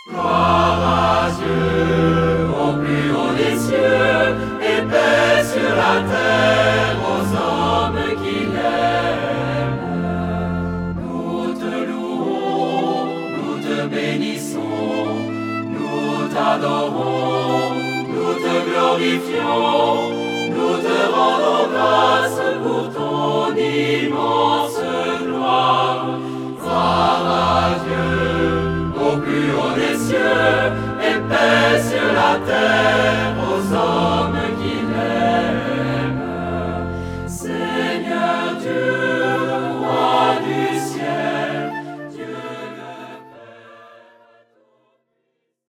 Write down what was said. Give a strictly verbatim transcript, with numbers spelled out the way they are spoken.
Gloire à Dieu au plus haut des cieux, et paix sur la terre aux hommes qui l'aiment. Nous te louons, nous te bénissons, nous t'adorons, nous te glorifions.